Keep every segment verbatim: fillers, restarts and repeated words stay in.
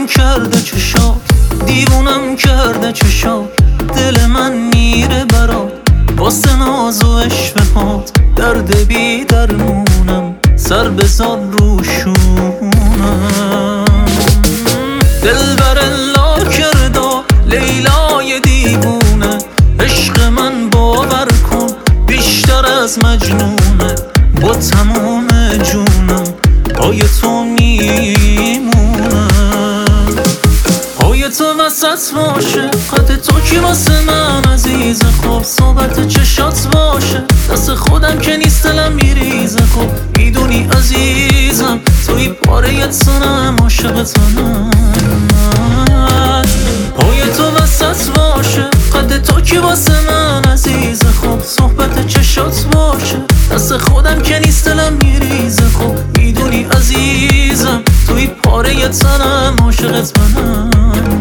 کرده چشات، دیوونم کرده چشات، دل من میره برات واسه ناز و عشقهات. درد بی درمونم سر بزار رو شونم. دلبر لا کرده لیلای دیوونه، عشق من باور کن بیشتر از مجنونه. با تمام جونم پای تو میمونم. پای تو وسط باشه قد تو کی واسه من عزیز خوب. صحبت چشات باشه دست خودم که نیست دلم میریزه. خب میدونی عزیزم توی پاره تنم عاشق تنم. پای تو وسط باشه قد تو کی واسه من عزیز خوب. صحبت چشات باشه دست خودم که نیست دلم میریزه. خب میدونی عزیزم توی پاره تنم عاشق تنم.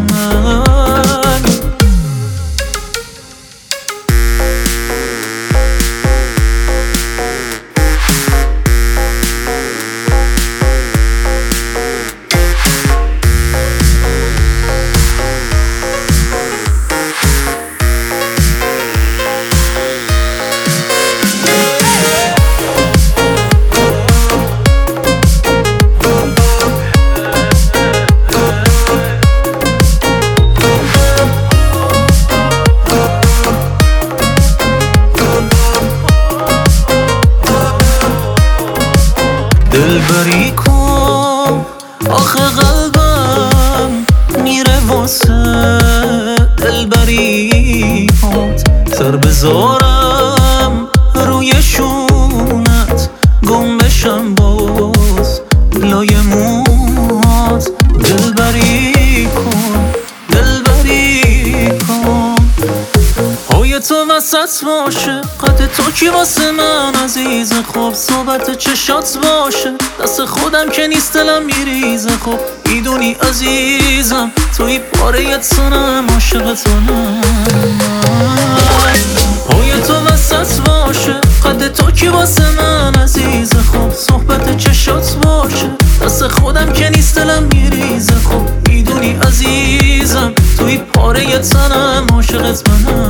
دلبری کن آخه قلبم میره واسه دلبری هات. سر بذارم روی شونت گم بشم باز لای موهات. دلبری کن دلبری کن پای تو وسط باشه قد تو کی واسه من عزیز خوب. صحبت چشات باشه دست خودم که نیست دلم میریزه. خب میدونی عزیزم توی پاره تنم عاشق تنم. پای تو وسط باشه قد تو کی واسه من عزیز خوب. صحبت چشات باشه دست خودم که نیست دلم میریزه. خب میدونی عزیزم توی پاره تنم عاشق تنم.